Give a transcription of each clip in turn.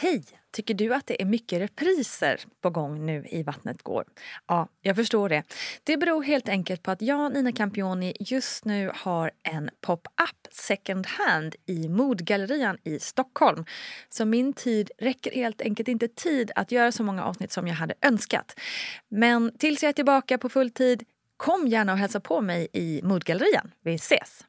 Hej! Tycker du att det är mycket repriser på gång nu i Vattnet går? Ja, jag förstår det. Det beror helt enkelt på att jag, Nina Campioni, just nu har en pop-up second hand i Modgallerian i Stockholm. Så min tid räcker helt enkelt inte tid att göra så många avsnitt som jag hade önskat. Men tills jag är tillbaka på full tid, kom gärna och hälsa på mig i Modgallerian. Vi ses!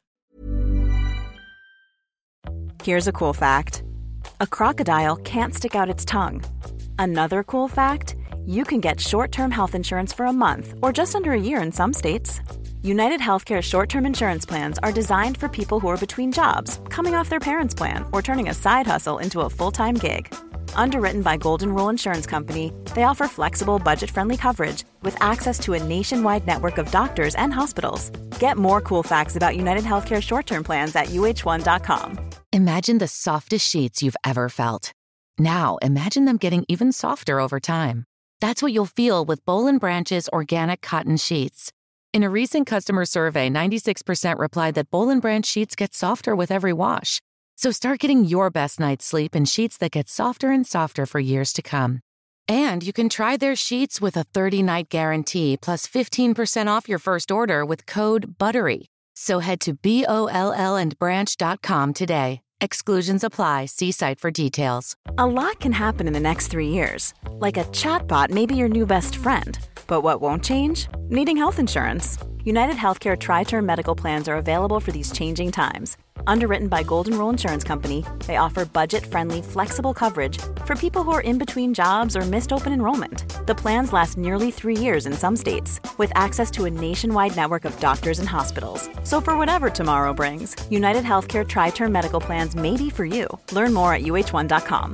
Here's a cool fact. A crocodile can't stick out its tongue. Another cool fact, you can get short-term health insurance for a month or just under a year in some states. United Healthcare short-term insurance plans are designed for people who are between jobs, coming off their parents' plan, or turning a side hustle into a full-time gig. Underwritten by Golden Rule Insurance Company, they offer flexible, budget-friendly coverage with access to a nationwide network of doctors and hospitals. Get more cool facts about United Healthcare short-term plans at uh1.com. Imagine the softest sheets you've ever felt. Now, imagine them getting even softer over time. That's what you'll feel with Boll & Branch's organic cotton sheets. In a recent customer survey, 96% replied that Boll & Branch sheets get softer with every wash. So start getting your best night's sleep in sheets that get softer and softer for years to come. And you can try their sheets with a 30-night guarantee plus 15% off your first order with code BUTTERY. So head to BOLLandbranch.com today. Exclusions apply. See site for details. A lot can happen in the next 3 years. Like a chatbot may be your new best friend. But what won't change? Needing health insurance. United Healthcare Tri-Term Medical Plans are available for these changing times. Underwritten by Golden Rule Insurance Company, they offer budget-friendly, flexible coverage for people who are in between jobs or missed open enrollment. The plans last nearly 3 years in some states, with access to a nationwide network of doctors and hospitals. So for whatever tomorrow brings, United Healthcare Tri-Term Medical Plans may be for you. Learn more at uh1.com.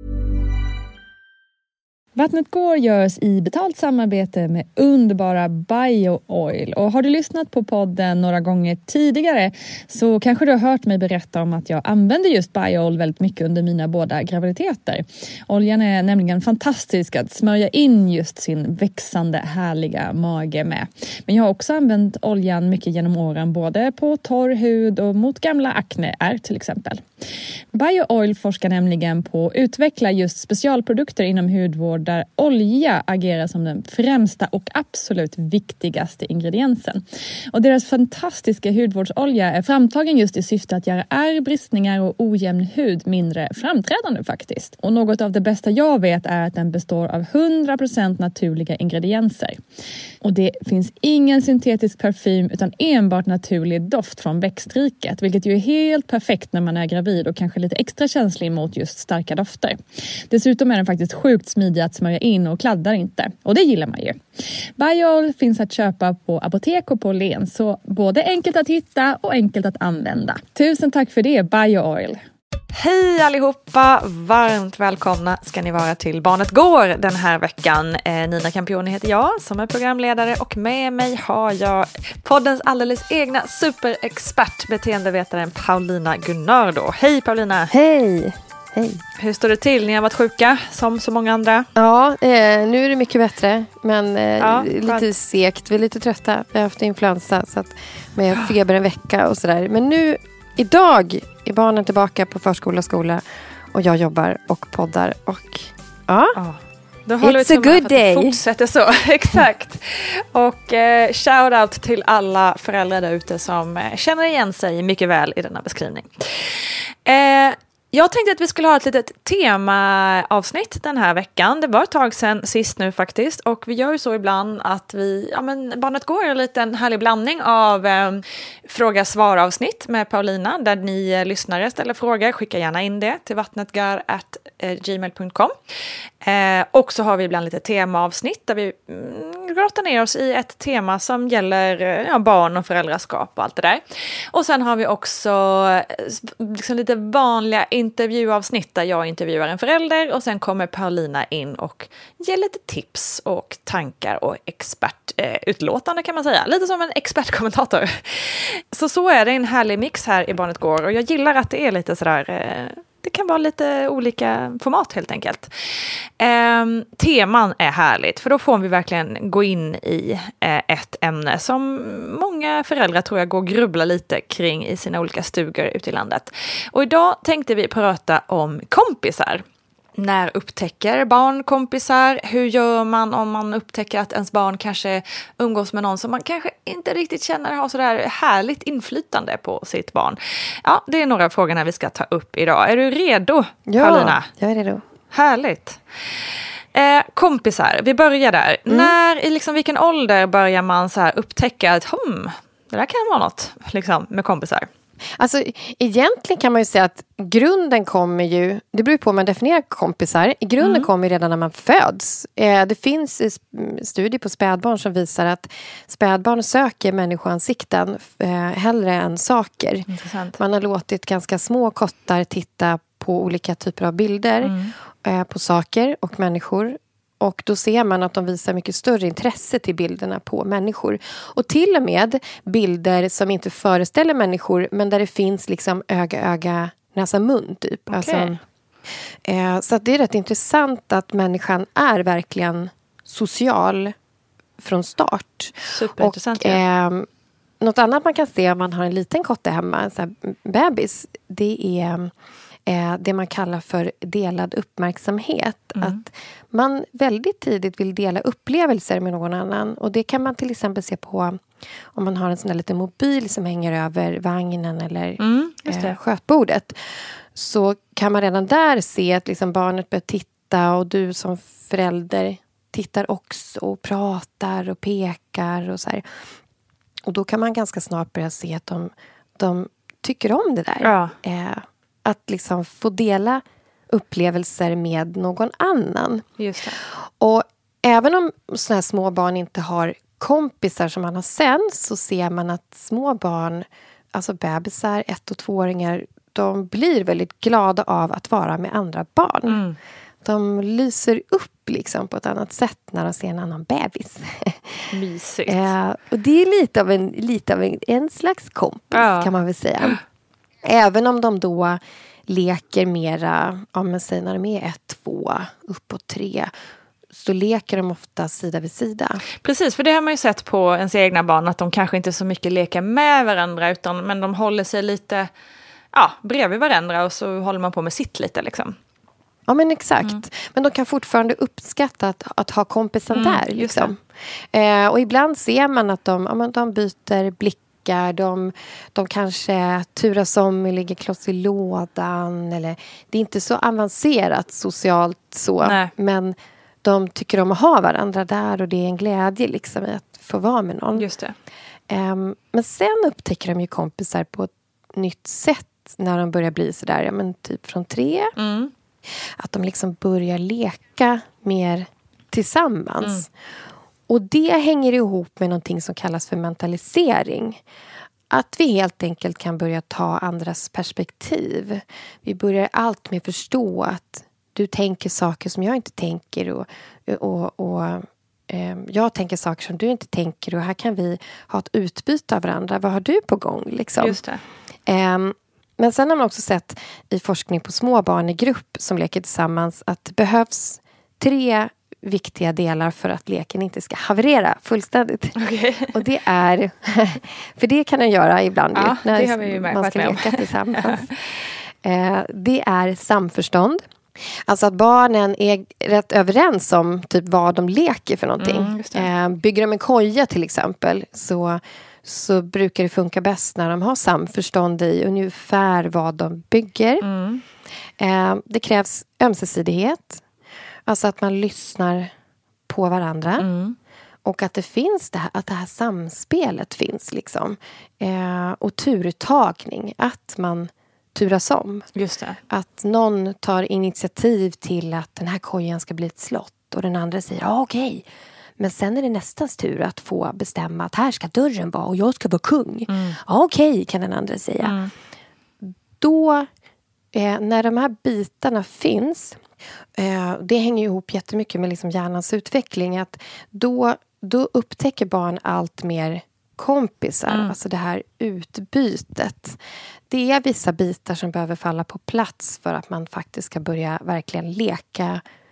Vattnet går görs i betalt samarbete med underbara BioOil. Och har du lyssnat på podden några gånger tidigare så kanske du har hört mig berätta om att jag använder just BioOil väldigt mycket under mina båda graviditeter. Oljan är nämligen fantastisk att smörja in just sin växande härliga mage med. Men jag har också använt oljan mycket genom åren både på torr hud och mot gamla akneär till exempel. BioOil forskar nämligen på att utveckla just specialprodukter inom hudvård där olja agerar som den främsta och absolut viktigaste ingrediensen. Och deras fantastiska hudvårdsolja är framtagen just i syfte att göra ärr, bristningar och ojämn hud mindre framträdande faktiskt. Och något av det bästa jag vet är att den består av 100% naturliga ingredienser. Och det finns ingen syntetisk parfym utan enbart naturlig doft från växtriket, vilket ju är helt perfekt när man är gravid och kanske lite extra känslig mot just starka dofter. Dessutom är den faktiskt sjukt smidig att smörja in och kladdar inte. Och det gillar man ju. BioOil finns att köpa på apotek och på Len, så både enkelt att hitta och enkelt att använda. Tusen tack för det, BioOil! Hej allihopa, varmt välkomna ska ni vara till Barnet går den här veckan. Nina Campioni heter jag som är programledare och med mig har jag poddens alldeles egna superexpert, beteendevetaren Paulina Gunnardo. Hej Paulina! Hej! Hej. Hur står det till? Ni har varit sjuka som så många andra. Ja, nu är det mycket bättre. Men lite segt. Vi är lite trötta. Vi har haft influensa så att med feber en vecka och sådär. Men nu, idag är barnen tillbaka på förskola och skola. Och jag jobbar och poddar. Och Då håller it's a good day. Fortsätter så, exakt. Och shout out till alla föräldrar där ute som känner igen sig mycket väl i denna beskrivning. Jag tänkte att vi skulle ha ett litet temaavsnitt den här veckan. Det var ett tag sedan sist nu faktiskt. Och vi gör ju så ibland att Barnet går en liten härlig blandning av fråga-svar-avsnitt med Paulina. Där ni lyssnare ställer frågor. Skicka gärna in det till vattnetgar@gmail.com. Och så har vi ibland lite temaavsnitt där vi grottar ner oss i ett tema som gäller barn och föräldraskap och allt det där. Och sen har vi också liksom lite vanliga intervjuavsnitt där jag intervjuar en förälder och sen kommer Paulina in och ger lite tips och tankar och expertutlåtande kan man säga. Lite som en expertkommentator. Så är det en härlig mix här i Barnet går och jag gillar att det är lite sådär... Det kan vara lite olika format helt enkelt. Teman är härligt för då får vi verkligen gå in i ett ämne som många föräldrar tror jag går och grubbla lite kring i sina olika stugor ute i landet. Och idag tänkte vi prata om kompisar. När upptäcker barn kompisar? Hur gör man om man upptäcker att ens barn kanske umgås med någon som man kanske inte riktigt känner har sådär härligt inflytande på sitt barn? Ja, det är några av frågorna vi ska ta upp idag. Är du redo, Paulina? Ja, jag är redo. Härligt. Kompisar, vi börjar där. I vilken ålder börjar man så här upptäcka att det där kan vara något liksom, med kompisar? Alltså egentligen kan man ju säga att grunden kommer ju, det beror på hur man definierar kompisar, i grunden kommer ju redan när man föds. Det finns studier på spädbarn som visar att spädbarn söker människoansikten hellre än saker. Intressant. Man har låtit ganska små kottar titta på olika typer av bilder på saker och människor. Och då ser man att de visar mycket större intresse till bilderna på människor. Och till och med bilder som inte föreställer människor, men där det finns liksom öga, näsa, mun typ. Okay. Alltså, så att det är rätt intressant att människan är verkligen social från start. Superintressant. Och något annat man kan se om man har en liten kotte hemma, en sån här bebis, det är det man kallar för delad uppmärksamhet. Att man väldigt tidigt vill dela upplevelser med någon annan. Och det kan man till exempel se på om man har en sån där liten mobil som hänger över vagnen eller skötbordet. Så kan man redan där se att liksom barnet börjar titta och du som förälder tittar också och pratar och pekar och så här. Och då kan man ganska snart börja se att de tycker om det där. Ja. Att liksom få dela upplevelser med någon annan. Just det. Och även om såna här små barn inte har kompisar som man har sen, så ser man att små barn, alltså bebisar, 1- och 2-åringar, de blir väldigt glada av att vara med andra barn. De lyser upp liksom på ett annat sätt när de ser en annan bebis. Mysigt. Och det är lite av en slags kompis kan man väl säga. Även om de då leker mera, säg när de är 1, 2, uppåt 3, så leker de ofta sida vid sida. Precis, för det har man ju sett på ens egna barn, att de kanske inte så mycket leker med varandra, men de håller sig lite bredvid varandra och så håller man på med sitt lite liksom. Ja, men exakt. Men de kan fortfarande uppskatta att ha kompisen där. Liksom. Och ibland ser man att de byter blickar. De kanske turas om och ligger kloss i lådan. Eller, det är inte så avancerat socialt så. Nej. Men de tycker om att ha varandra där. Och det är en glädje liksom, i att få vara med någon. Just det. Men sen upptäcker de ju kompisar på ett nytt sätt. När de börjar bli sådär, typ från 3. Att de liksom börjar leka mer tillsammans. Och det hänger ihop med någonting som kallas för mentalisering. Att vi helt enkelt kan börja ta andras perspektiv. Vi börjar allt med förstå att du tänker saker som jag inte tänker. Och jag tänker saker som du inte tänker. Och här kan vi ha ett utbyte av varandra. Vad har du på gång? Liksom? Just det. Men sen har man också sett i forskning på små barn i grupp som leker tillsammans att det behövs 3 viktiga delar för att leken inte ska haverera fullständigt. Okay. Och det är, för det kan den göra ibland när det har vi ju man ska leka tillsammans. Det är samförstånd. Alltså att barnen är rätt överens om typ vad de leker för någonting. Bygger de en koja till exempel så brukar det funka bäst när de har samförstånd i ungefär vad de bygger. Det krävs ömsesidighet. Alltså att man lyssnar på varandra. Och att det finns att det här samspelet finns liksom. Och turtagning. Att man turas om. Just det. Att någon tar initiativ till att den här kojan ska bli ett slott. Och den andra säger, okej. Men sen är det nästas tur att få bestämma att här ska dörren vara och jag ska vara kung. Okej, kan den andra säga. Då, när de här bitarna finns, det hänger ihop jättemycket med liksom hjärnans utveckling. Att då upptäcker barn allt mer kompisar. Alltså det här utbytet. Det är vissa bitar som behöver falla på plats för att man faktiskt ska börja verkligen leka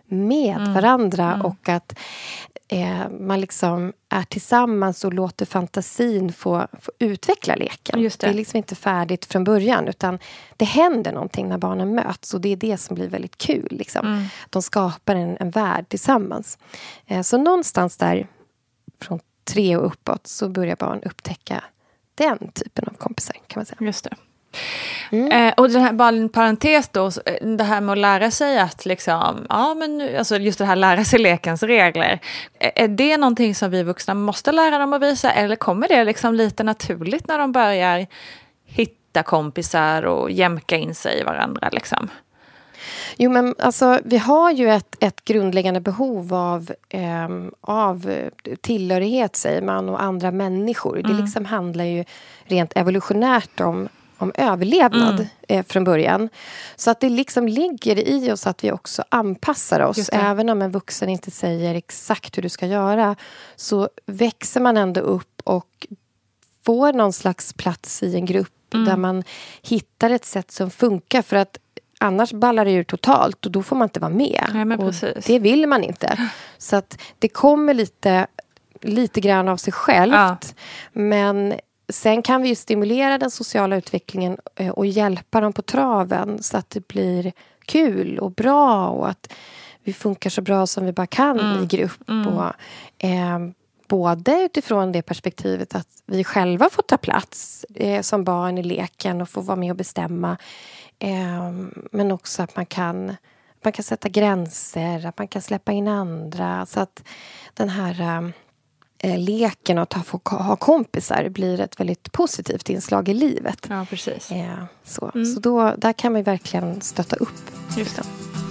med varandra och att man liksom är tillsammans och låter fantasin få utveckla leken. Just det. Det är liksom inte färdigt från början, utan det händer någonting när barnen möts, och det är det som blir väldigt kul. Liksom. De skapar en värld tillsammans. Så någonstans där från 3 och uppåt så börjar barn upptäcka den typen av kompisar, kan man säga. Just det. Och den här, bara en parentes då, det här med att lära sig att liksom, alltså just det här lära sig lekens regler. Är det någonting som vi vuxna måste lära dem att visa, eller kommer det liksom lite naturligt när de börjar hitta kompisar och jämka in sig i varandra liksom? Jo, men alltså, vi har ju ett grundläggande behov av tillhörighet, säger man, och andra människor. Det liksom handlar ju rent evolutionärt om överlevnad från början. Så att det liksom ligger i oss att vi också anpassar oss. Även om en vuxen inte säger exakt hur du ska göra, så växer man ändå upp och får någon slags plats i en grupp där man hittar ett sätt som funkar, för att annars ballar det ur totalt och då får man inte vara med. Nej, men och precis. det vill man inte. Så att det kommer lite grann av sig självt. Men sen kan vi ju stimulera den sociala utvecklingen och hjälpa dem på traven så att det blir kul och bra, och att vi funkar så bra som vi bara kan i grupp. Och, både utifrån det perspektivet att vi själva får ta plats som barn i leken och få vara med och bestämma. Men också att man kan sätta gränser, att man kan släppa in andra, så att den här leken och att få ha kompisar blir ett väldigt positivt inslag i livet. Ja, precis. Så då, där kan man verkligen stötta upp. Just det.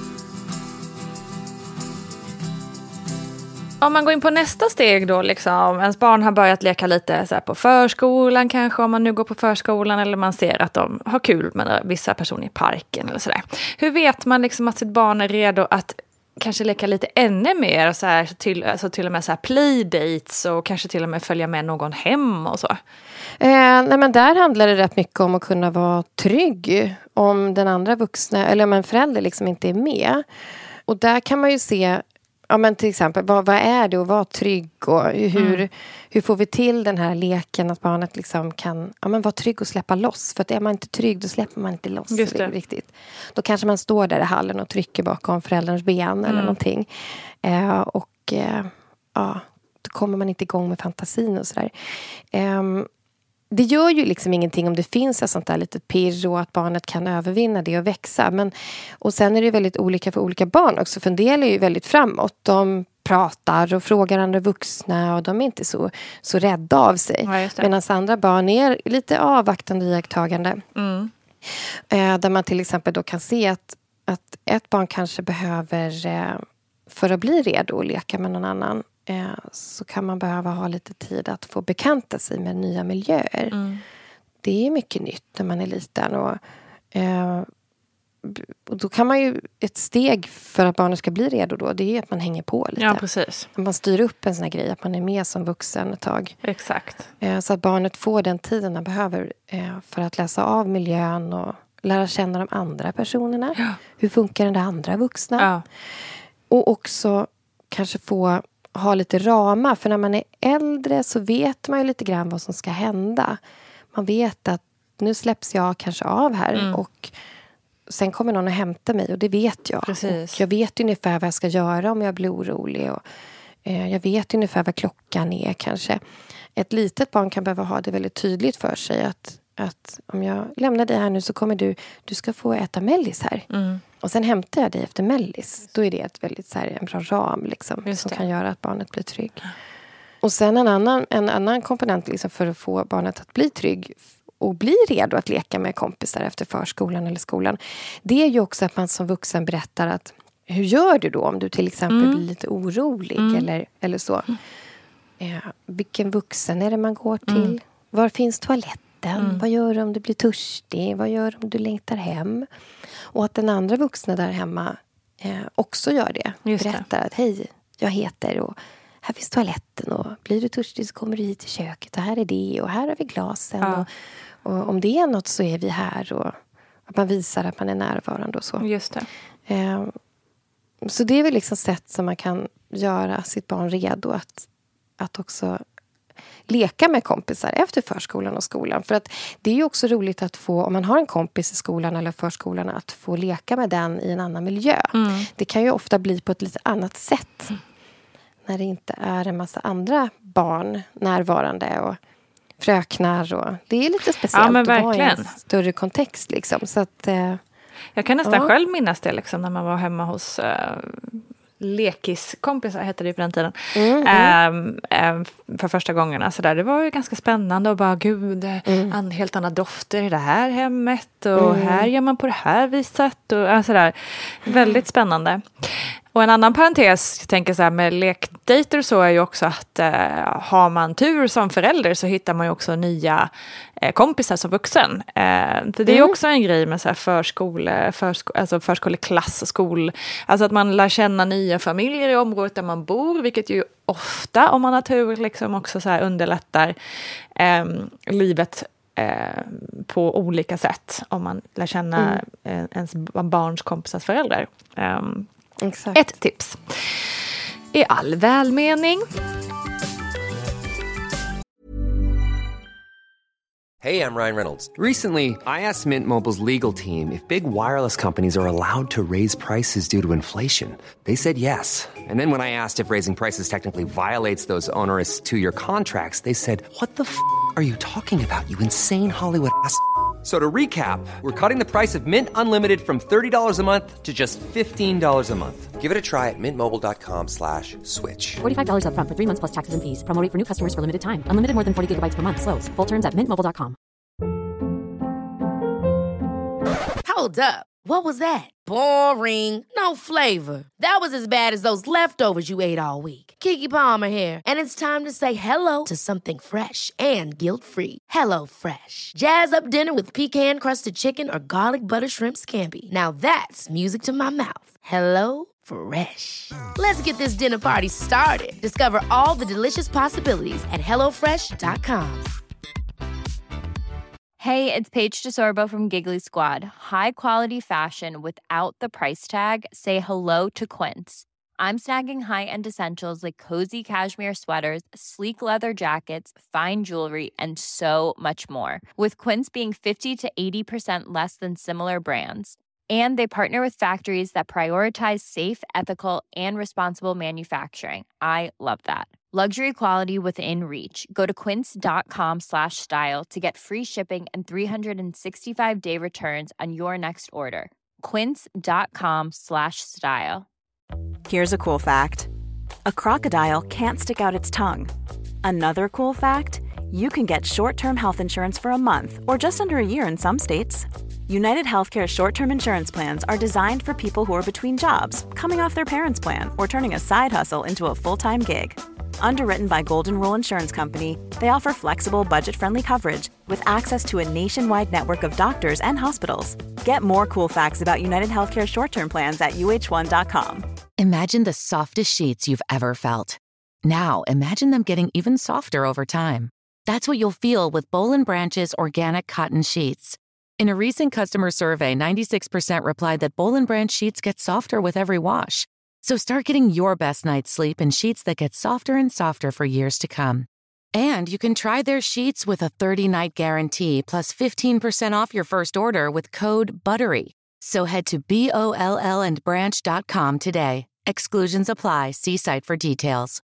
Om man går in på nästa steg då, liksom, ens barn har börjat leka lite så här på förskolan kanske, om man nu går på förskolan, eller man ser att de har kul med vissa personer i parken eller sådär. Hur vet man liksom att sitt barn är redo att kanske leka lite ännu mer, så här, till och med så här playdates, och kanske till och med följa med någon hem och så? Nej, men där handlar det rätt mycket om att kunna vara trygg om den andra vuxna, eller om en förälder liksom inte är med. Och där kan man ju se, ja, men till exempel, vad är det att vara trygg, och hur får vi till den här leken att barnet liksom kan vara trygg och släppa loss. För att är man inte trygg, då släpper man inte loss. Just det. Riktigt. Då kanske man står där i hallen och trycker bakom förälderns ben eller någonting. Då kommer man inte igång med fantasin och sådär. Det gör ju liksom ingenting om det finns ett sånt där litet pirr och att barnet kan övervinna det och växa. Och sen är det väldigt olika för olika barn också. För en del är ju väldigt framåt. De pratar och frågar andra vuxna och de är inte så rädda av sig. Ja, medan andra barn är lite avvaktande och iakttagande. Där man till exempel då kan se att ett barn kanske behöver, för att bli redo att leka med någon annan, så kan man behöva ha lite tid att få bekanta sig med nya miljöer. Det är mycket nytt när man är liten, och då kan man ju, ett steg för att barnet ska bli redo då, det är att man hänger på lite. Ja, precis. Man styr upp en sån här grej, att man är med som vuxen ett tag. Exakt. Så att barnet får den tiden man behöver för att läsa av miljön och lära känna de andra personerna. Ja. Hur funkar den där andra vuxna? Ja. Och också kanske få ha lite ramar. För när man är äldre så vet man ju lite grann vad som ska hända. Man vet att nu släpps jag kanske av här. Och sen kommer någon att hämta mig. Och det vet jag. Precis. Och jag vet ungefär vad jag ska göra om jag blir orolig. Och jag vet ungefär vad klockan är kanske. Ett litet barn kan behöva ha det väldigt tydligt för sig. Att om jag lämnar dig här nu så kommer du ska få äta mellis här. Och sen hämtar jag dig efter mellis. Då är det ett väldigt så här, en bra ram liksom, som kan göra att barnet blir trygg. Och sen en annan komponent liksom, för att få barnet att bli trygg och bli redo att leka med kompisar efter förskolan eller skolan. Det är ju också att man som vuxen berättar att hur gör du då om du till exempel blir lite orolig eller så. Vilken vuxen är det man går till? Var finns toaletten? Vad gör du om du blir törstig? Vad gör du om du längtar hem? Och att den andra vuxna där hemma också gör det. Berättar att hej, jag heter och här finns toaletten och blir du törstig så kommer du hit till köket och här är det och här har vi glasen. Ja. Och om det är något så är vi här, och att man visar att man är närvarande och så. Just det. Så det är väl liksom sätt som man kan göra sitt barn redo att också leka med kompisar efter förskolan och skolan. För att det är ju också roligt att få, om man har en kompis i skolan eller förskolan, att få leka med den i en annan miljö. Det kan ju ofta bli på ett lite annat sätt. När det inte är en massa andra barn närvarande och fröknar. Och det är lite speciellt att vara i en större kontext. Liksom. Så att, jag kan nästan själv minnas det liksom, när man var hemma hos lekiskompisar, hette det på den tiden. För första gången. Alltså det var ju ganska spännande och bara, gud, helt andra dofter i det här hemmet och här gör man på det här viset. Och, alltså där. Väldigt spännande. Och en annan parentes, jag tänker så här, med lekdejter så är ju också att har man tur som förälder så hittar man ju också nya kompisar som vuxen. För det är ju också en grej med så här alltså förskoleklass och skol. Alltså att man lär känna nya familjer i området där man bor, vilket ju ofta, om man har tur, liksom också så här underlättar livet på olika sätt. Om man lär känna ens barns kompisars föräldrar. Exakt. Ett tips. I all välmening. Hey, I'm Ryan Reynolds. Recently, I asked Mint Mobile's legal team if big wireless companies are allowed to raise prices due to inflation. They said yes. And then when I asked if raising prices technically violates those onerous 2-year contracts, they said, "What the f*** are you talking about, you insane Hollywood ass?" So to recap, we're cutting the price of Mint Unlimited from $30 a month to just $15 a month. Give it a try at mintmobile.com/switch. $45 up front for 3 months plus taxes and fees. Promo rate for new customers for limited time. Unlimited more than 40 gigabytes per month. Slows full terms at mintmobile.com. Hold up. What was that? Boring. No flavor. That was as bad as those leftovers you ate all week. Keke Palmer here, and it's time to say hello to something fresh and guilt-free. Hello Fresh. Jazz up dinner with pecan-crusted chicken or garlic butter shrimp scampi. Now that's music to my mouth. Hello Fresh. Let's get this dinner party started. Discover all the delicious possibilities at hellofresh.com. Hey, it's Paige DeSorbo from Giggly Squad. High quality fashion without the price tag. Say hello to Quince. I'm snagging high-end essentials like cozy cashmere sweaters, sleek leather jackets, fine jewelry, and so much more. With Quince being 50 to 80% less than similar brands. And they partner with factories that prioritize safe, ethical, and responsible manufacturing. I love that. Luxury quality within reach. Go to quince.com/style to get free shipping and 365-day returns on your next order. Quince.com/style. Here's a cool fact. A crocodile can't stick out its tongue. Another cool fact, you can get short-term health insurance for a month or just under a year in some states. United Healthcare short-term insurance plans are designed for people who are between jobs, coming off their parents' plan, or turning a side hustle into a full-time gig. Underwritten by Golden Rule Insurance Company, they offer flexible, budget-friendly coverage with access to a nationwide network of doctors and hospitals. Get more cool facts about United Healthcare short-term plans at uh1.com. Imagine the softest sheets you've ever felt. Now, imagine them getting even softer over time. That's what you'll feel with Boll & Branch's organic cotton sheets. In a recent customer survey, 96% replied that Boll & Branch sheets get softer with every wash. So start getting your best night's sleep in sheets that get softer and softer for years to come. And you can try their sheets with a 30-night guarantee plus 15% off your first order with code BUTTERY. So head to BOLLandbranch.com today. Exclusions apply. See site for details.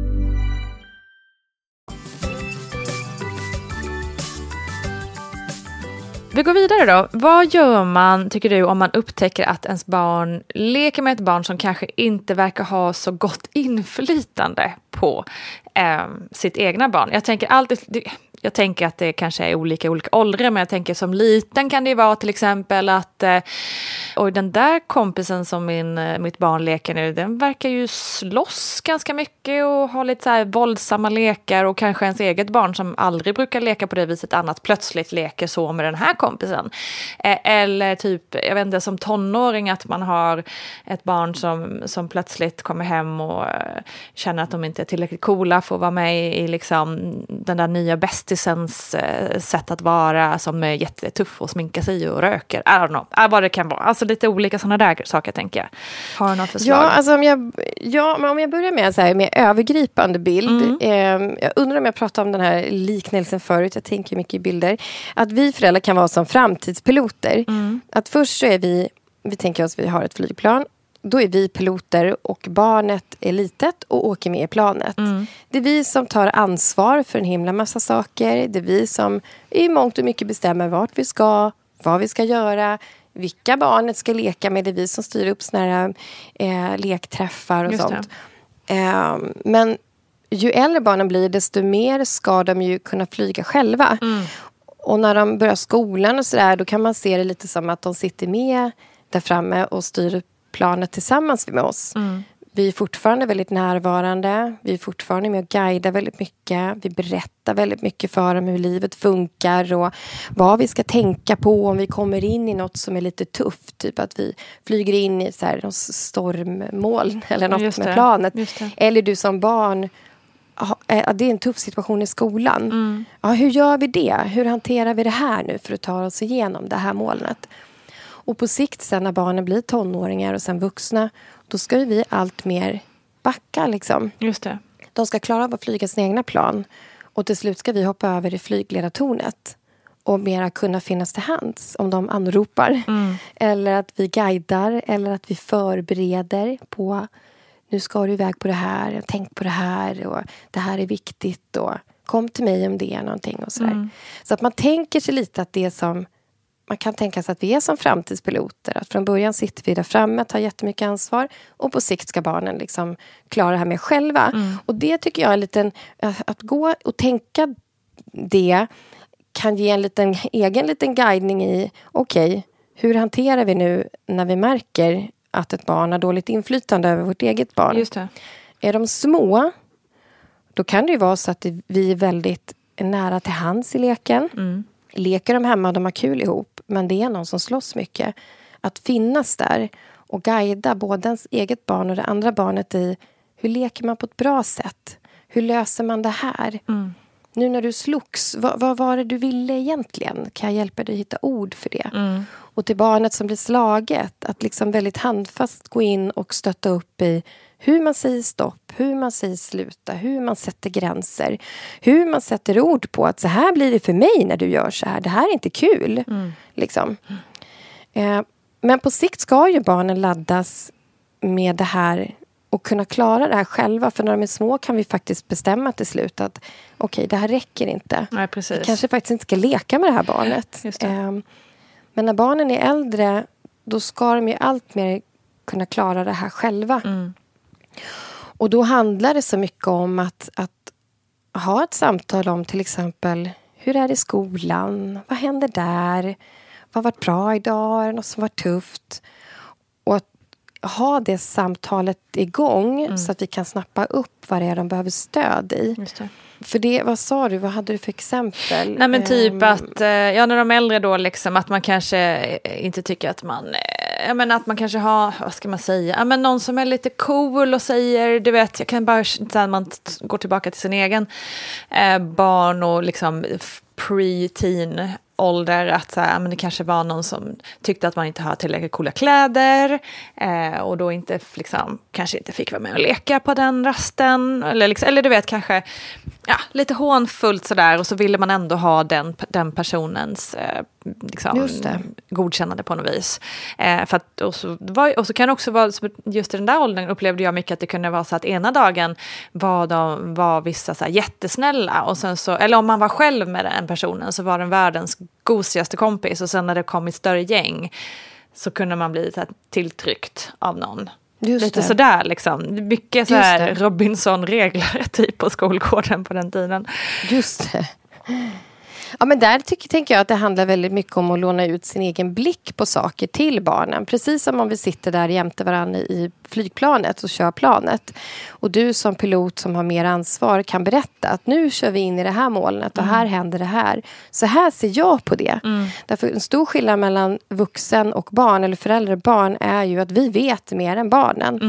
Vi går vidare då. Vad gör man, tycker du, om man upptäcker att ens barn leker med ett barn som kanske inte verkar ha så gott inflytande på sitt egna barn? Jag tänker att det kanske är olika åldrar, men jag tänker som liten kan det vara till exempel att och den där kompisen som mitt barn leker nu, den verkar ju slåss ganska mycket och ha lite så här våldsamma lekar, och kanske ens eget barn som aldrig brukar leka på det viset annat plötsligt leker så med den här kompisen. Eller typ, jag vet inte, som tonåring att man har ett barn som plötsligt kommer hem och känner att de inte är tillräckligt coola för att vara med i liksom den där nya bäst hostisens sätt att vara, som är jättetuff och sminkar sig och röker. I don't know, vad det kan vara. Alltså lite olika sådana där saker, tänker jag. Har du något förslag? Ja, alltså om jag börjar med så här, med övergripande bild. Jag undrar om jag pratade om den här liknelsen förut. Jag tänker mycket i bilder. Att vi föräldrar kan vara som framtidspiloter. Att först så är vi tänker oss att vi har ett flygplan. Då är vi piloter och barnet är litet och åker med i planet. Det är vi som tar ansvar för en himla massa saker. Det är vi som i mångt och mycket bestämmer vart vi ska, vad vi ska göra, vilka barnet ska leka med. Det är vi som styr upp såna här lekträffar och sånt. Men ju äldre barnen blir, desto mer ska de ju kunna flyga själva. Och när de börjar skolan och sådär, då kan man se det lite som att de sitter med där framme och styr planet tillsammans med oss. Vi är fortfarande väldigt närvarande. Vi är fortfarande med och guidar väldigt mycket. Vi berättar väldigt mycket för dem hur livet funkar och vad vi ska tänka på om vi kommer in i något som är lite tufft. Typ att vi flyger in i så här, någon stormmoln eller något med planet. Eller du som barn, det är en tuff situation i skolan. Ja, hur gör vi det? Hur hanterar vi det här nu för att ta oss igenom det här molnet? Och på sikt sen när barnen blir tonåringar och sen vuxna, då ska ju vi allt mer backa liksom. Just det. De ska klara av att flyga sina egna plan. Och till slut ska vi hoppa över i flygledartornet. Och mera kunna finnas till hands om de anropar. Eller att vi guidar, eller att vi förbereder på nu ska du iväg på det här, tänk på det här och det här är viktigt och kom till mig om det är någonting och sådär. Så att man tänker sig lite att det är som man kan tänka sig att vi är som framtidspiloter. Att från början sitter vi där framme, tar jättemycket ansvar. Och på sikt ska barnen liksom klara det här med själva. Och det tycker jag är en liten... Att gå och tänka det kan ge en egen liten guidning i... Okej, hur hanterar vi nu när vi märker att ett barn har dåligt inflytande över vårt eget barn? Just det. Är de små, då kan det ju vara så att vi är väldigt nära till hands i leken. Leker de hemma och de har kul ihop. Men det är någon som slåss mycket. Att finnas där och guida både ens eget barn och det andra barnet i hur leker man på ett bra sätt? Hur löser man det här? Nu när du slogs, vad var det du ville egentligen? Kan jag hjälpa dig att hitta ord för det? Och till barnet som blir slaget, att liksom väldigt handfast gå in och stötta upp i hur man säger stopp, hur man säger sluta, hur man sätter gränser. Hur man sätter ord på att så här blir det för mig när du gör så här. Det här är inte kul. Liksom. Men på sikt ska ju barnen laddas med det här och kunna klara det här själva. För när de är små kan vi faktiskt bestämma till slut att okej, det här räcker inte. Nej, precis. Vi kanske faktiskt inte ska leka med det här barnet. Just det. Men när barnen är äldre, då ska de ju allt mer kunna klara det här själva. Och då handlar det så mycket om att ha ett samtal om till exempel hur är det i skolan? Vad händer där? Vad var bra idag? Är det något som var tufft? Och att ha det samtalet igång så att vi kan snappa upp vad det är de behöver stöd i. Just det. För det, vad sa du? Vad hade du för exempel? Nej men typ att, när de är äldre då liksom, att man kanske inte tycker att man, att man kanske har, vad ska man säga, men någon som är lite cool och säger, du vet, jag kan bara, så man går tillbaka till sin egen barn och liksom pre-teen ålder, att så här, men det kanske var någon som tyckte att man inte har tillräckligt coola kläder och då inte liksom, kanske inte fick vara med och leka på den rasten eller du vet kanske lite hånfullt sådär, och så ville man ändå ha den personens liksom, godkännande på något vis. För att, och så kan det också vara, just i den där åldern upplevde jag mycket att det kunde vara så att ena dagen var vissa så här jättesnälla, och sen så, eller om man var själv med den personen så var den världens gosigaste kompis, och sen när det kom ett större gäng så kunde man bli så här tilltryckt av någon. Just lite det. Sådär liksom. Mycket så här Robinson-regler typ på skolgården på den tiden. Just det. Ja, men där tänker jag att det handlar väldigt mycket om att låna ut sin egen blick på saker till barnen. Precis som om vi sitter där jämte varandra i flygplanet och kör planet. Och du som pilot som har mer ansvar kan berätta att nu kör vi in i det här molnet och här händer det här. Så här ser jag på det. Därför en stor skillnad mellan vuxen och barn eller förälder och barn är ju att vi vet mer än barnen.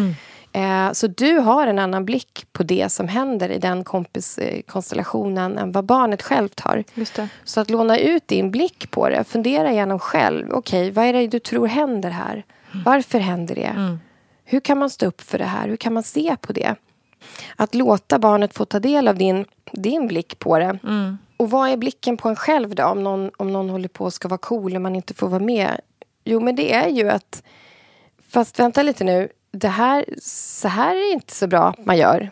Så du har en annan blick på det som händer i den kompiskonstellationen än vad barnet självt har. Just det. Så att låna ut din blick på det. Fundera igenom själv. Okej, vad är det du tror händer här? Varför händer det? Hur kan man stå upp för det här? Hur kan man se på det? Att låta barnet få ta del av din blick på det. Och vad är blicken på en själv då? Om någon håller på att ska vara cool och man inte får vara med. Jo, men det är ju att... Fast vänta lite nu. Så här är inte så bra man gör.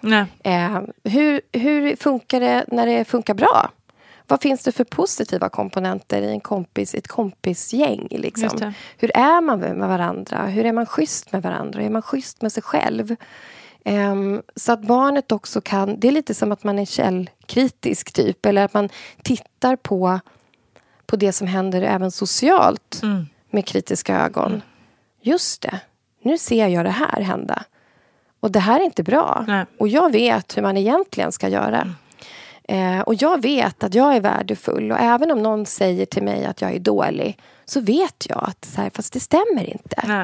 Hur funkar det när det funkar bra? Vad finns det för positiva komponenter i ett kompisgäng? Liksom? Hur är man med varandra? Hur är man schysst med varandra? Hur är man schysst med sig själv? Så att barnet också kan... Det är lite som att man är källkritisk typ. Eller att man tittar på det som händer även socialt med kritiska ögon. Just det. Nu ser jag det här hända. Och det här är inte bra. Nej. Och jag vet hur man egentligen ska göra. Och jag vet att jag är värdefull. Och även om någon säger till mig att jag är dålig. Så vet jag att så här, fast det stämmer inte.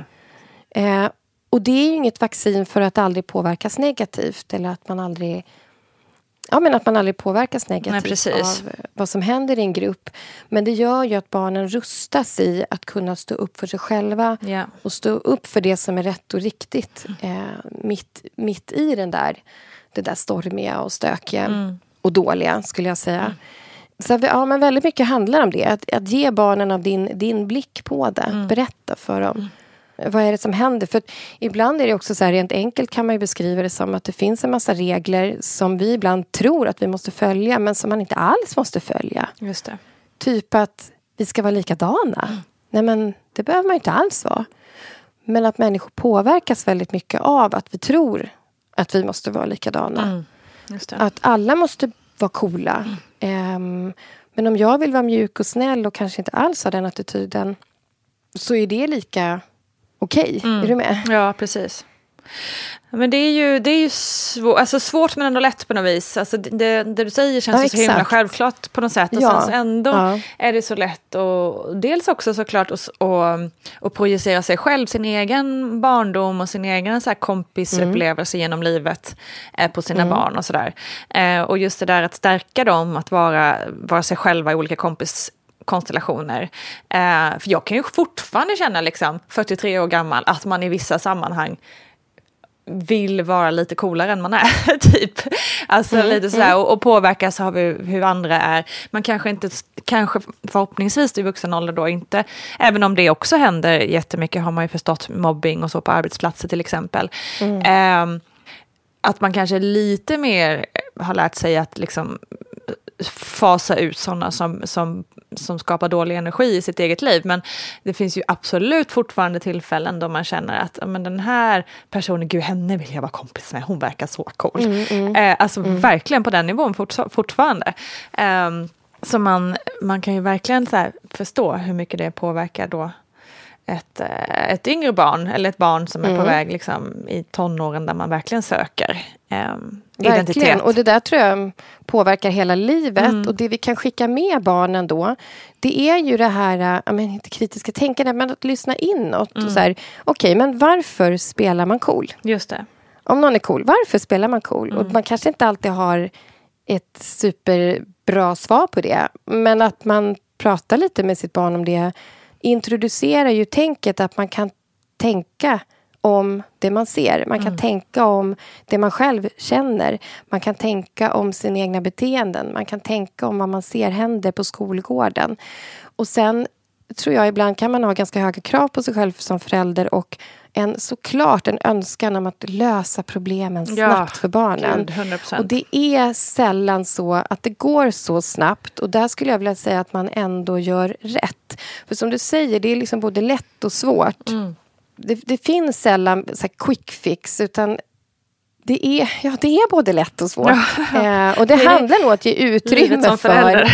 Och det är ju inget vaccin för att aldrig påverkas negativt. Eller att man aldrig... Ja, men att man aldrig påverkas negativt av vad som händer i en grupp. Men det gör ju att barnen rustas i att kunna stå upp för sig själva. Och stå upp för det som är rätt och riktigt. Mitt i det där stormiga och stökiga och dåliga, skulle jag säga. Så men väldigt mycket handlar om det. Att ge barnen av din blick på det. Berätta för dem. Vad är det som händer? För ibland är det också så här, rent enkelt kan man ju beskriva det som att det finns en massa regler som vi ibland tror att vi måste följa, men som man inte alls måste följa. Just det. Typ att vi ska vara likadana. Nej, men det behöver man ju inte alls vara. Men att människor påverkas väldigt mycket av att vi tror att vi måste vara likadana. Just det. Att alla måste vara coola. Men om jag vill vara mjuk och snäll och kanske inte alls ha den attityden, så är det lika... Okej, är du med? Ja, precis. Men det är ju svårt men ändå lätt på något vis. Alltså det du säger känns så himla självklart på något sätt. Och sen så ändå är det så lätt. Och dels också såklart att projicera sig själv, sin egen barndom och sin egen så här kompisupplevelse genom livet på sina barn och sådär. Och just det där att stärka dem, att vara sig själva i olika konstellationer. För jag kan ju fortfarande känna 43 år gammal att man i vissa sammanhang vill vara lite coolare än man är typ. Alltså lite sådär och påverkas av hur andra är. Man kanske förhoppningsvis i vuxen ålder då inte, även om det också händer jättemycket, har man ju förstått, mobbing och så på arbetsplatser till exempel. Att man kanske lite mer har lärt sig att fasa ut sådana som skapar dålig energi i sitt eget liv. Men det finns ju absolut fortfarande tillfällen då man känner att men den här personen, gud, henne vill jag vara kompis med, hon verkar så cool. Verkligen på den nivån fortfarande. Så man kan ju verkligen så här förstå hur mycket det påverkar då ett yngre barn eller ett barn som är på väg i tonåren där man verkligen söker identitet. Verkligen, och det där tror jag påverkar hela livet. Och det vi kan skicka med barnen då, det är ju det här, inte kritiska tänkande, men att lyssna inåt. Och så här, okej, men varför spelar man cool? Just det. Om någon är cool, varför spelar man cool? Och man kanske inte alltid har ett superbra svar på det, men att man pratar lite med sitt barn om det, introducerar ju tänket att man kan tänka om det man ser. Man kan tänka om det man själv känner. Man kan tänka om sina egna beteenden. Man kan tänka om vad man ser händer på skolgården. Och sen tror jag ibland kan man ha ganska höga krav på sig själv som förälder och såklart en önskan om att lösa problemen snabbt för barnen. Gud, 100%. Och det är sällan så att det går så snabbt. Och där skulle jag vilja säga att man ändå gör rätt. För som du säger, det är både lätt och svårt. Det finns sällan så här quick fix, utan det är både lätt och svårt. Och det handlar nog om att ge utrymme för...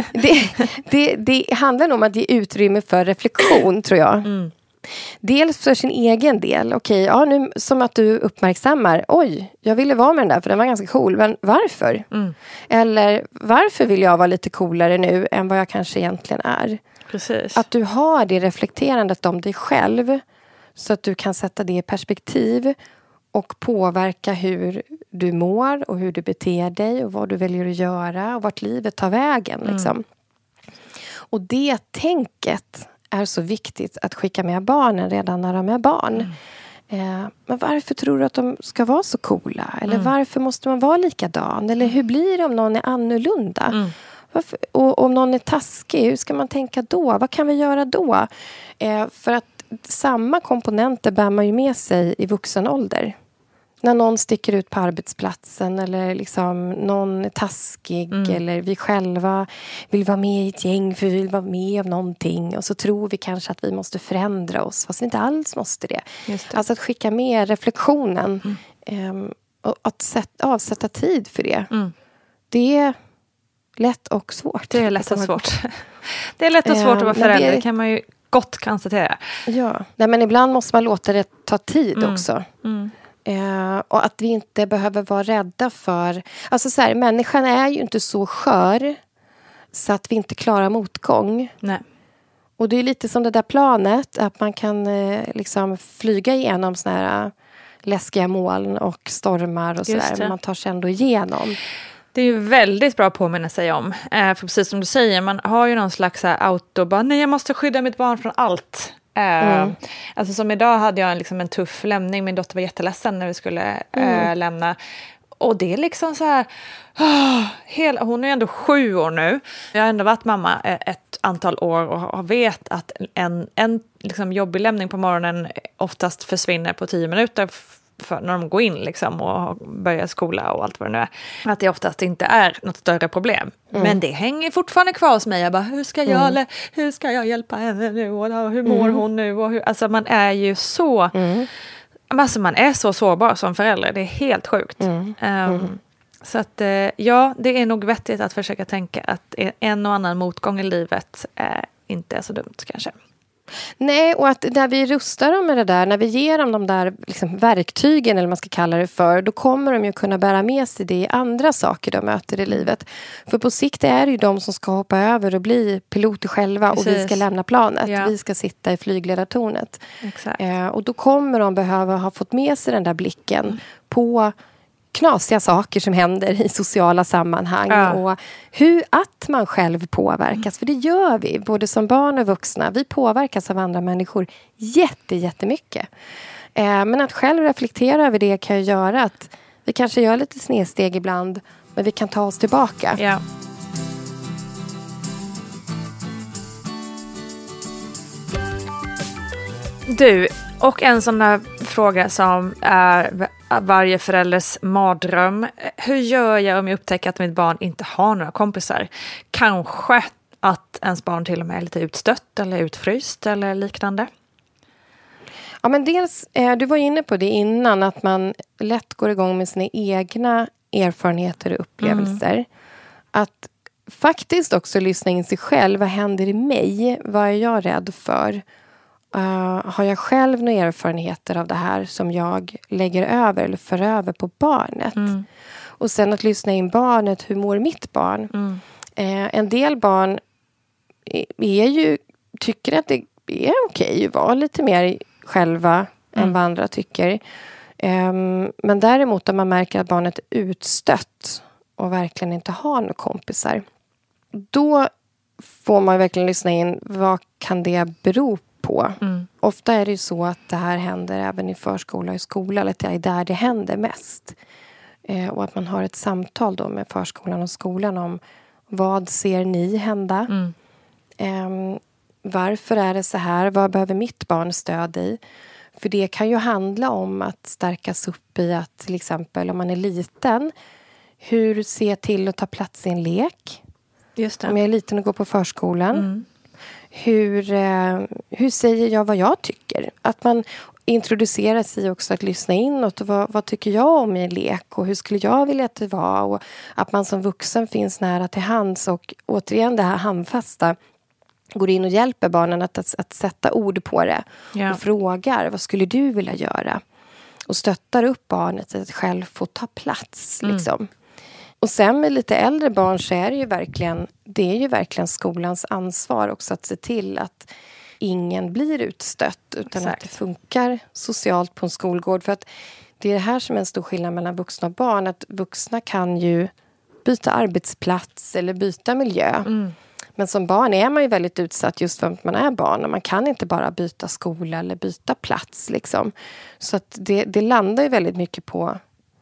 det handlar nog om att ge utrymme för reflektion, tror jag. Dels för sin egen del. Okej, nu som att du uppmärksammar. Oj, jag ville vara med den där för den var ganska cool. Men varför? Eller varför vill jag vara lite coolare nu än vad jag kanske egentligen är? Precis. Att du har det reflekterandet om dig själv. Så att du kan sätta det i perspektiv. och påverka hur du mår och hur du beter dig och vad du väljer att göra och vart livet tar vägen. Liksom. Och det tänket är så viktigt att skicka med barnen redan när de är barn. Men varför tror du att de ska vara så coola? Eller varför måste man vara likadan? Eller hur blir det om någon är annorlunda? Varför? Och om någon är taskig, hur ska man tänka då? Vad kan vi göra då? För att samma komponenter bär man ju med sig i vuxen ålder. När någon sticker ut på arbetsplatsen eller liksom någon är taskig eller vi själva vill vara med i ett gäng för vi vill vara med om någonting och så tror vi kanske att vi måste förändra oss fast vi inte alls måste det. Alltså att skicka med reflektionen och att avsätta tid för det. Det är lätt och svårt. Det är lätt och svårt. Det är lätt och svårt att vara förälder, det kan man ju gott konstatera. Ja, men ibland måste man låta det ta tid också. Och att vi inte behöver vara rädda för... Alltså så här, människan är ju inte så skör så att vi inte klarar motgång. Nej. Och det är lite som det där planet, att man kan liksom flyga igenom såna här läskiga moln och stormar och sådär. Men man tar sig ändå igenom. Det är ju väldigt bra att påminna sig om. För precis som du säger, man har ju någon slags autobahn. Nej, jag måste skydda mitt barn från allt. Alltså som idag hade jag liksom en tuff lämning. Min dotter var jätteledsen när vi skulle lämna. Och det är liksom så här... hon är ju ändå 7 år nu. Jag har ändå varit mamma ett antal år och vet att en liksom jobbig lämning på morgonen oftast försvinner på 10 minuter för när de går in liksom och börjar skola och allt vad det nu är. Att det oftast inte är något större problem. Men det hänger fortfarande kvar hos mig. Jag bara, hur ska jag hjälpa henne nu? Och hur mår hon nu? Och alltså man är ju så... Alltså man är så sårbar som förälder. Det är helt sjukt. Så att ja, det är nog vettigt att försöka tänka att en och annan motgång i livet inte är så dumt kanske. Nej, och att när vi rustar dem med det där, när vi ger dem de där liksom verktygen eller vad man ska kalla det för, då kommer de ju kunna bära med sig det i andra saker de möter i livet. För på sikt är det ju de som ska hoppa över och bli piloter själva. Precis. Och vi ska lämna planet. Ja. Vi ska sitta i flygledartornet. Exakt. Och då kommer de behöva ha fått med sig den där blicken på knasiga saker som händer i sociala sammanhang och att man själv påverkas. För det gör vi, både som barn och vuxna. Vi påverkas av andra människor jättemycket. Men att själv reflektera över det kan ju göra att vi kanske gör lite snedsteg ibland, men vi kan ta oss tillbaka. Ja. Du, och en sån där fråga som är varje förälders mardröm. Hur gör jag om jag upptäcker att mitt barn inte har några kompisar? Kanske att ens barn till och med är lite utstött eller utfryst eller liknande. Ja, men dels, du var inne på det innan, att man lätt går igång med sina egna erfarenheter och upplevelser. Att faktiskt också lyssna in sig själv. Vad händer i mig? Vad är jag rädd för? Har jag själv några erfarenheter av det här som jag lägger över eller för över på barnet? Och sen att lyssna in barnet. Hur mår mitt barn? En del barn tycker att det är okej att vara lite mer själva än vad andra tycker. Men däremot om man märker att barnet är utstött och verkligen inte har några kompisar, då får man verkligen lyssna in. Vad kan det bero på? Ofta är det ju så att det här händer även i förskola och i skola, eller att det är där det händer mest. Och att man har ett samtal då med förskolan och skolan om vad ser ni hända? Varför är det så här? Vad behöver mitt barn stöd i? För det kan ju handla om att stärkas upp i att till exempel om man är liten, hur ser jag till att ta plats i en lek? Just det. Om jag är liten och går på förskolan. Hur säger jag vad jag tycker? Att man introducerar sig också att lyssna inåt. Och vad tycker jag om i en lek? Och hur skulle jag vilja att det var? Och att man som vuxen finns nära till hands. Och återigen det här handfasta. Går in och hjälper barnen att sätta ord på det. Ja. Och frågar, vad skulle du vilja göra? Och stöttar upp barnet att själv få ta plats. Liksom. Och sen med lite äldre barn så är det ju verkligen skolans ansvar också att se till att ingen blir utstött, utan att det funkar socialt på en skolgård. För att det är det här som är en stor skillnad mellan vuxna och barn. Att vuxna kan ju byta arbetsplats eller byta miljö. Men som barn är man ju väldigt utsatt just för att man är barn. Och man kan inte bara byta skola eller byta plats. Liksom. Så att det landar ju väldigt mycket på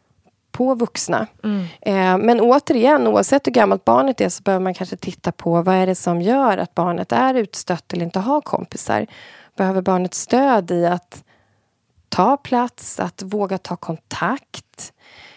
vuxna. Men återigen, oavsett hur gammalt barnet är så behöver man kanske titta på vad är det som gör att barnet är utstött eller inte har kompisar. Behöver barnet stöd i att ta plats, att våga ta kontakt.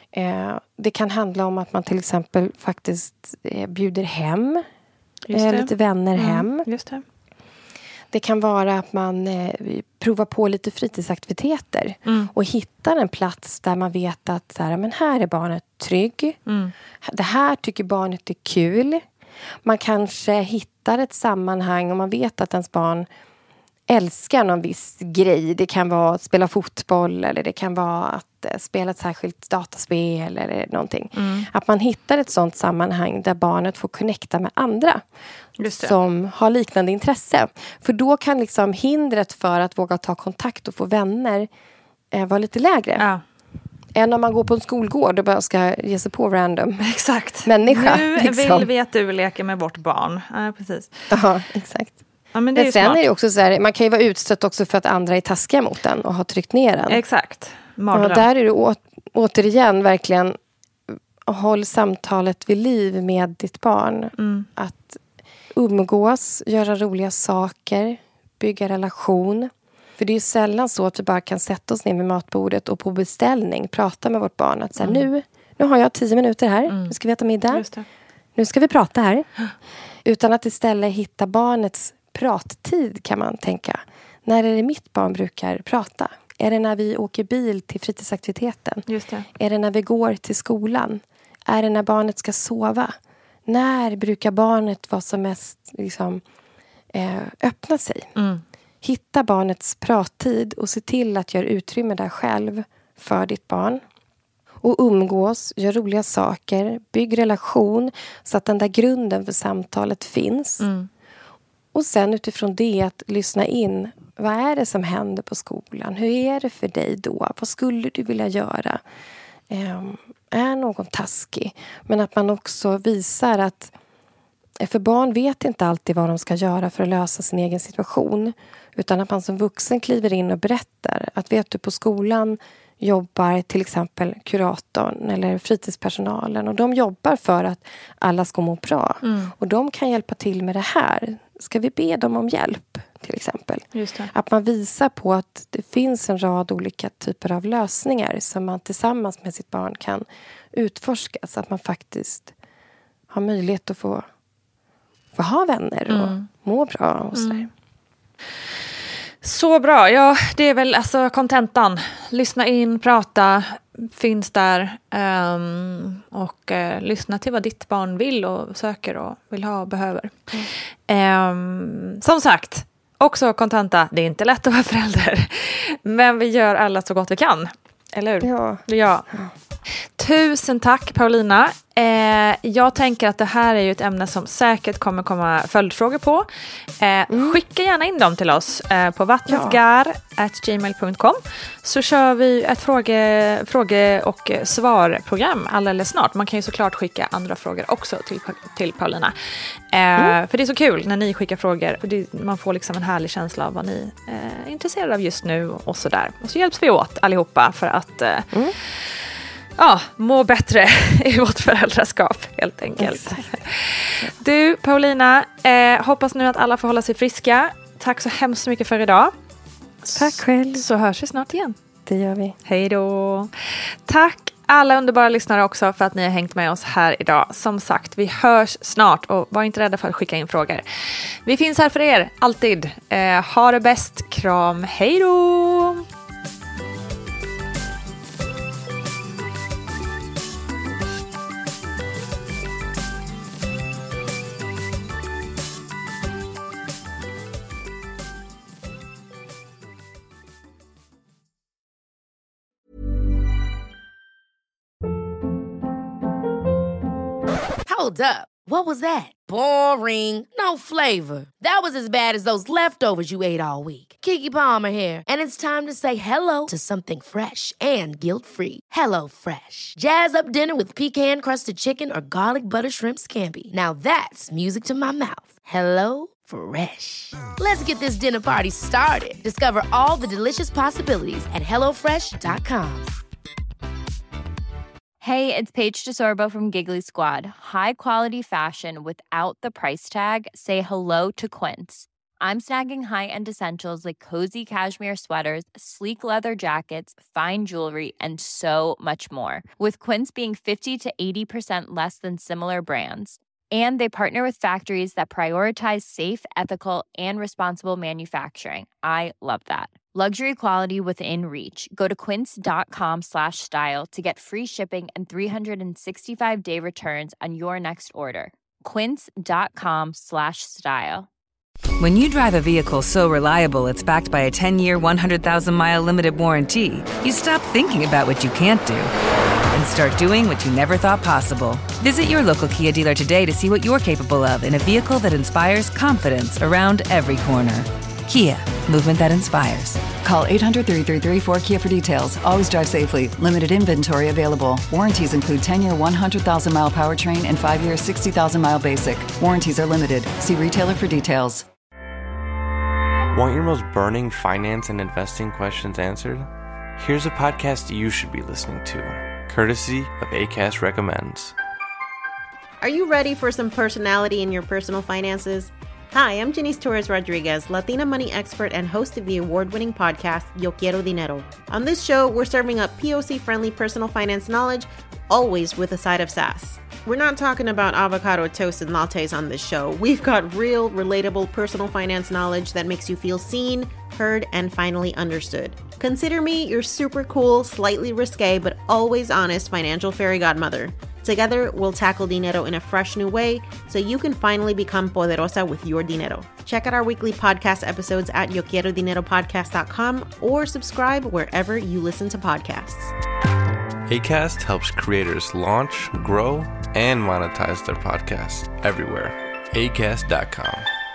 Det kan handla om att man till exempel faktiskt bjuder hem lite vänner hem. Just det. Det kan vara att man provar på lite fritidsaktiviteter och hittar en plats där man vet att så här, men här är barnet trygg. Det här tycker barnet är kul. Man kanske hittar ett sammanhang och man vet att ens barn älskar någon viss grej. Det kan vara att spela fotboll eller det kan vara att spela ett särskilt dataspel eller någonting. Att man hittar ett sånt sammanhang där barnet får connecta med andra som har liknande intresse. För då kan liksom hindret för att våga ta kontakt och få vänner vara lite lägre. Ja. Än om man går på en skolgård och bara ska ge sig på random människa. Nu liksom. vill vi att du leker med vårt barn. Ja, precis. Ja, exakt. Ja, men det är men sen smart. är det också så här, man kan ju vara utstött också för att andra är taskiga mot den och har tryckt ner den. Exakt. Ja, där är det återigen verkligen håll samtalet vid liv med ditt barn. Att umgås, göra roliga saker, bygga relation. För det är ju sällan så att vi bara kan sätta oss ner vid matbordet och på beställning prata med vårt barn. Att så här, nu har jag 10 minuter här, nu ska vi äta middag. Nu ska vi prata här. Utan att istället hitta barnets prattid kan man tänka. När är det mitt barn brukar prata? Är det när vi åker bil till fritidsaktiviteten? Just det. Är det när vi går till skolan? Är det när barnet ska sova? När brukar barnet vara som mest liksom, öppna sig? Hitta barnets prattid och se till att göra utrymme där själv för ditt barn. Och umgås, gör roliga saker, bygg relation så att den där grunden för samtalet finns. Och sen utifrån det att lyssna in, vad är det som händer på skolan? Hur är det för dig då? Vad skulle du vilja göra? Är någon taskig? Men att man också visar att för barn vet inte alltid vad de ska göra för att lösa sin egen situation. Utan att man som vuxen kliver in och berättar att vet du på skolan jobbar till exempel kuratorn eller fritidspersonalen och de jobbar för att alla ska må bra. Och de kan hjälpa till med det här. Ska vi be dem om hjälp till exempel? Just det. Att man visar på att det finns en rad olika typer av lösningar som man tillsammans med sitt barn kan utforska så att man faktiskt har möjlighet att få ha vänner och må bra och sådär. Så bra. Ja, det är väl alltså kontentan. Lyssna in, prata, finns där och lyssna till vad ditt barn vill och söker och vill ha och behöver. Som sagt, också kontenta. Det är inte lätt att vara förälder, men vi gör alla så gott vi kan. Eller hur? Ja. Tusen tack Paulina. Jag tänker att det här är ju ett ämne som säkert kommer komma följdfrågor på. Skicka gärna in dem till oss på vattnetgar@gmail.com så kör vi ett fråge- och svarprogram alldeles snart. Man kan ju såklart skicka andra frågor också till Paulina. För det är så kul när ni skickar frågor. För man får liksom en härlig känsla av vad ni är intresserade av just nu och sådär. Och så hjälps vi åt allihopa för att må bättre i vårt föräldraskap helt enkelt. Exakt. Du Paulina, hoppas nu att alla får hålla sig friska. Tack så hemskt mycket för idag. Tack själv. Så hörs vi snart igen. Det gör vi. Hej då. Tack alla underbara lyssnare också för att ni har hängt med oss här idag. Som sagt, vi hörs snart och var inte rädda för att skicka in frågor. Vi finns här för er, alltid. Ha det bäst. Kram. Hej då. Hold up. What was that? Boring. No flavor. That was as bad as those leftovers you ate all week. Keke Palmer here. And it's time to say hello to something fresh and guilt-free. Hello Fresh. Jazz up dinner with pecan-crusted chicken or garlic butter shrimp scampi. Now that's music to my mouth. Hello Fresh. Let's get this dinner party started. Discover all the delicious possibilities at hellofresh.com. Hey, it's Paige DeSorbo from Giggly Squad. High quality fashion without the price tag. Say hello to Quince. I'm snagging high-end essentials like cozy cashmere sweaters, sleek leather jackets, fine jewelry, and so much more. With Quince being 50 to 80% less than similar brands. And they partner with factories that prioritize safe, ethical, and responsible manufacturing. I love that. Luxury quality within reach. Go to quince.com/style to get free shipping and 365-day returns on your next order. Quince.com/style. When you drive a vehicle so reliable it's backed by a 10-year, 100,000-mile limited warranty, you stop thinking about what you can't do and start doing what you never thought possible. Visit your local Kia dealer today to see what you're capable of in a vehicle that inspires confidence around every corner. Kia, movement that inspires. Call 800-333-4KIA for details. Always drive safely. Limited inventory available. Warranties include 10-year 100,000-mile powertrain and 5-year 60,000-mile basic. Warranties are limited. See retailer for details. Want your most burning finance and investing questions answered? Here's a podcast you should be listening to, courtesy of Acast Recommends. Are you ready for some personality in your personal finances? Hi, I'm Janice Torres-Rodriguez, Latina money expert and host of the award-winning podcast, Yo Quiero Dinero. On this show, we're serving up POC-friendly personal finance knowledge, always with a side of sass. We're not talking about avocado toast and lattes on this show. We've got real, relatable personal finance knowledge that makes you feel seen, heard, and finally understood. Consider me your super cool, slightly risque, but always honest financial fairy godmother. Together, we'll tackle dinero in a fresh new way so you can finally become poderosa with your dinero. Check out our weekly podcast episodes at YoQuieroDineroPodcast.com or subscribe wherever you listen to podcasts. Acast helps creators launch, grow, and monetize their podcasts everywhere. Acast.com.